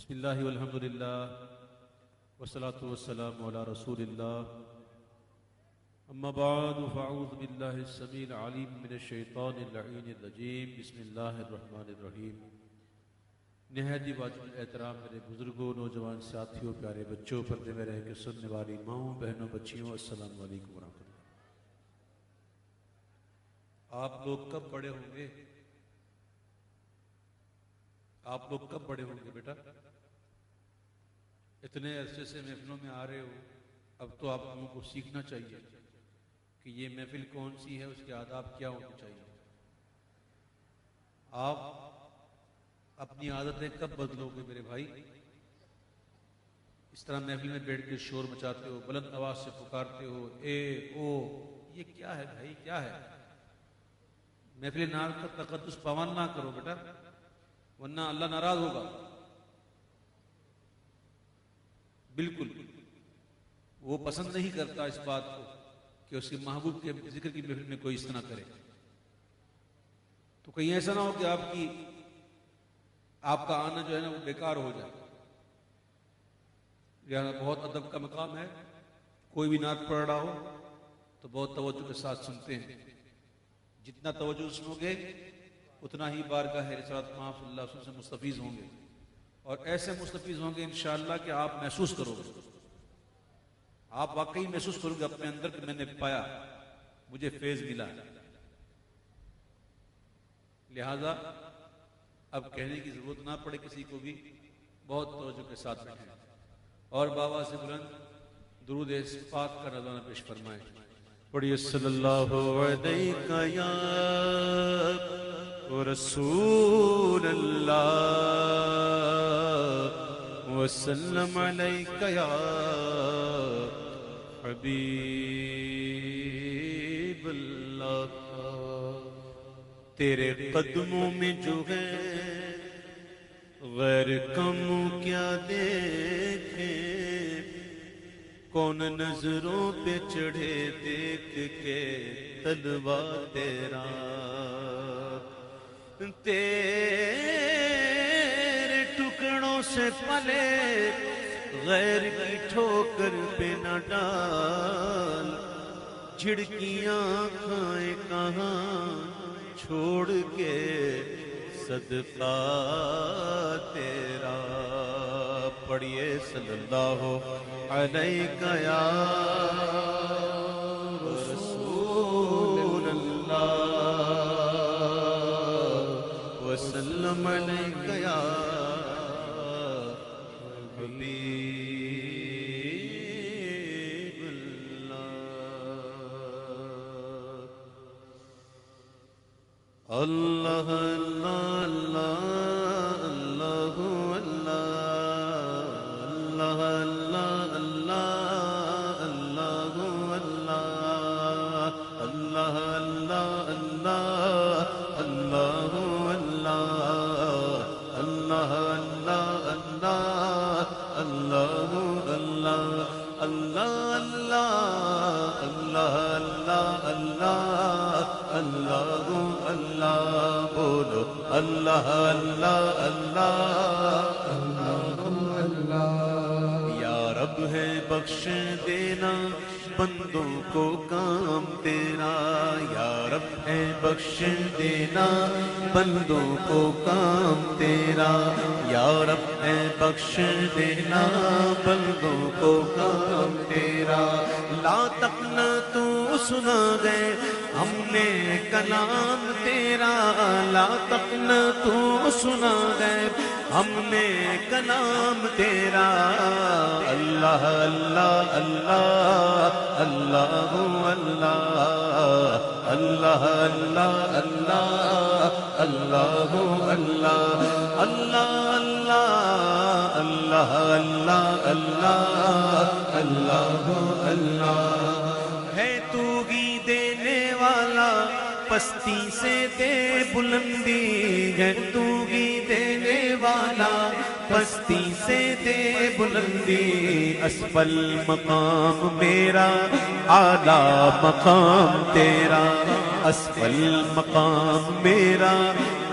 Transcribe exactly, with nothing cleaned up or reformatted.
بسم اللہ والحمد للہ والصلاة والسلام علی رسول اللہ اما بعد فاعوذ باللہ السمیع العلیم من الشیطان اللعین الرجیم بسم اللہ الرحمن الرحیم۔ نہایت ہی واجب الاحترام میرے بزرگوں، نوجوان ساتھیوں، پیارے بچوں، پردے میں رہ کے سننے والی ماؤں، بہنوں، بچیوں، السلام علیکم ورحمۃ اللہ۔ آپ لوگ کب بڑے ہوں گے؟ آپ لوگ کب بڑے ہوں گے بیٹا؟ اتنے عرصے سے محفلوں میں آ رہے ہو، اب تو آپ لوگوں کو سیکھنا چاہیے کہ یہ محفل کون سی ہے، اس کے آداب کیا ہونے چاہیے۔ آپ اپنی عادتیں کب بدلو گے میرے بھائی؟ اس طرح محفل میں بیٹھ کے شور مچاتے ہو، بلند آواز سے پکارتے ہو، اے او، یہ کیا ہے بھائی، کیا ہے؟ محفل نار کا تقدس پامال نہ کرو بیٹا، ورنہ اللہ ناراض ہوگا۔ بالکل وہ پسند نہیں کرتا اس بات کو کہ اس کے محبوب کے ذکر کی محفل میں کوئی اس طرح کرے۔ تو کہیں ایسا نہ ہو کہ آپ کی آپ کا آنا جو ہے نا وہ بیکار ہو جائے۔ لہٰذا بہت ادب کا مقام ہے، کوئی بھی نعت پڑھ رہا ہو تو بہت توجہ کے ساتھ سنتے ہیں۔ جتنا توجہ سنو گے اتنا ہی بارگاہ رسالت مآب صلی اللہ علیہ وسلم سے مستفیض ہوں گے، اور ایسے مستفیض ہوں گے انشاءاللہ کہ آپ محسوس کرو گے، آپ واقعی محسوس کرو گے اپنے اندر کہ میں نے پایا، مجھے فیض ملا۔ لہذا اب کہنے کی ضرورت نہ پڑے کسی کو بھی، بہت توجہ کے ساتھ رکھیں اور بابا سے بلند درود پاک کا نذرانہ پیش فرمائیں۔ پڑھیے صلی اللہ علیہ یا رسول اللہ وسلم علیک یا حبیب اللہ۔ تیرے قدموں میں جو ہے غیر کم کیا دیکھیں، کون نظروں پہ چڑھے دیکھ کے طلبہ تیرا، تیرے ٹکڑوں سے پلے غیر کی ٹھوکر پہ نہ ڈال، جھڑکیاں کھائیں کہاں چھوڑ کے صدقہ تیرا۔ پڑھیے صلی اللہ علیہ یا رسول اللہ وسلم علیہ یا حبیب اللہ۔ اللہ اللہ اللہ اللہ اللہ اللہ اللہ۔ یا رب ہے بخش دینا بندوں کو کام تیرا، یا رب ہے بخش دینا بندوں کو کام تیرا، یا رب ہے بخش دینا بندوں کو کام تیرا۔ لا تقنطوا سنا گئے ہم نے کلام تیرا، لا تقنطوا سنا گئے ہم نے کلام تیرا۔ اللہ اللہ اللہ اللہ اللہ اللہ اللہ اللہ اللہ اللہ اللہ اللہ اللہ اللہ اللہ اللہ۔ ہے تو ہی دینے والا پستی سے دے بلندی، ہے تو ہی دینے والا پستی سے دے بلندی، اسفل مقام میرا اعلیٰ مقام تیرا، اسفل مقام میرا